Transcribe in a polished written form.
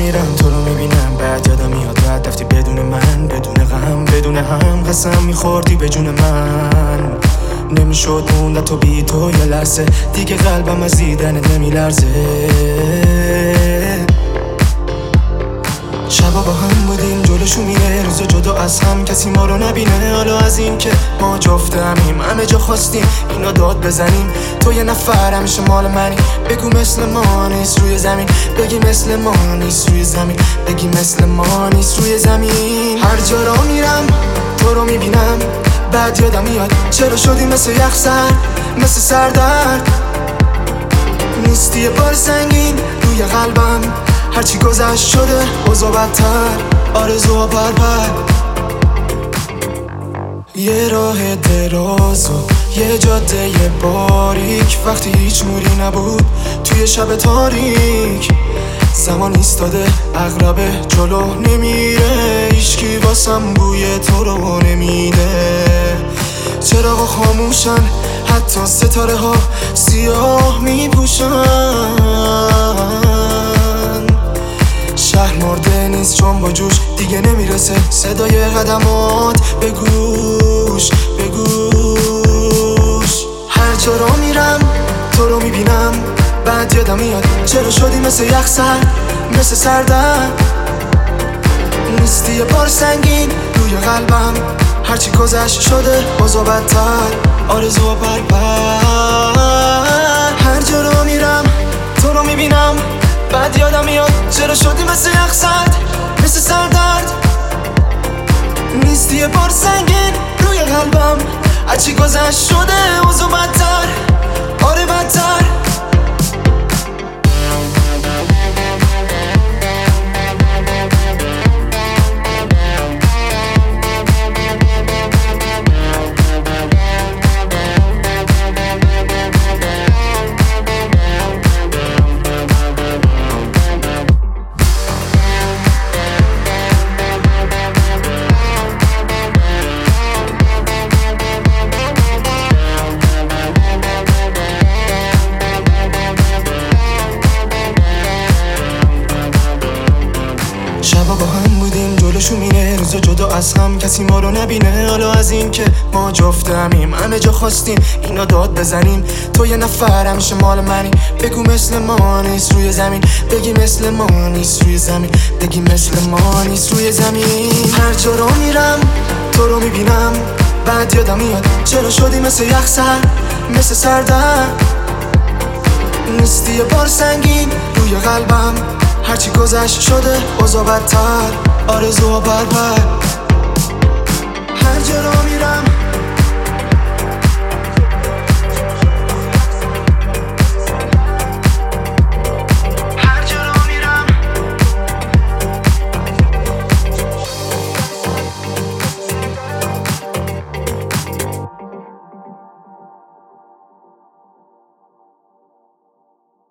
میرم تو رو میبینم، بعد یادم میاد راحت رفتی بدون من، بدون غم بدون هم. قسم میخوردی به جون من، نمیشد موندن تو بی تو یه لحظه دیگه، قلبم از دیدنت نمیلرزه. شبا با هم بودیم جلوشو میره، روزا جدا از هم کسی ما رو نبینه. حالا از این که ما جفتمیم همه جا خواستیم اینا داد بزنیم، تو یه نفر همیشه مال منی. بگو مثل ما نیست روی زمین، بگی مثل ما نیست روی زمین، بگی مثل ما نیست روی زمین. هر جا را میرم تو رو میبینم، بعد یادم میاد چرا شدی مثل یخ سر، مثل سردرد. نیستی یه بار سنگین روی قلبم، هرچی گذشت شده اوضاع بدتر، آرزوها پرپر. یه راه دراز و یه جاده باریک، وقتی هیچ نوری نبود توی شب تاریک. زمان ایستاده عقربه جلو نمیره، هیچکی واسم بوی تو رو نمیده. چراغا خاموشن حتی ستاره ها سیاه میپوشن. شهر مرده نیست چون با جوش دیگه نمیرسه صدای قدمات به گوش به گوش. هر جا را میرم تو رو میبینم، بعد یادم میاد چرا شدی مثل یخ سر، مثل سردرد. نیستی یه بار سنگین روی قلبم، هرچی گذشت شده اوضاع بدتر، آرزوها پرپر. هر جا را میرم تو رو میبینم، بعد یادم میاد چرا شدی مثل یخ سرد، مثل سردرد. نیستی یه بار سنگین روی قلبم، هرچی گذشت شده اوضاع بدتر، آره بدتر. شبا با هم بودیم جلوشو میره، روزا جدا از هم کسی ما رو نبینه. حالا از این که ما جفتمیم همه جا خواستیم اینا داد بزنیم، تو یه نفر همیشه مال منی. بگو مثل ما نیست روی زمین، بگی مثل ما نیست روی زمین، بگی مثل ما نیست روی زمین. هر جا رو میرم تو رو میبینم، بعد یادم میاد چرا شدی مثل یخ سر، مثل سردرد. نیستی یه بار سنگین روی قلبم، هرچی گذشت شده اوضاع بدتر، آرزوها پرپر.